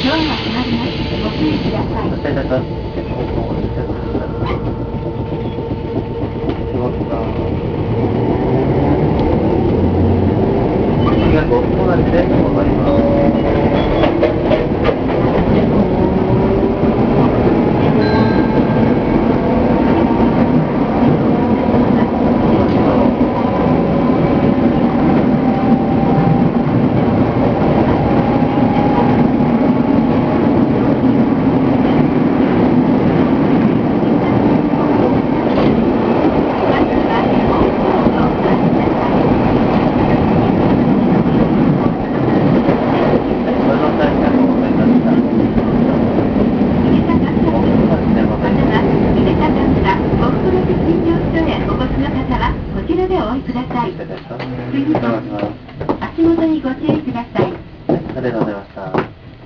ドアが閉まります。ご注意ください。 だだだって方向を見てください。どうぞ。次は5分後なんで、お戻り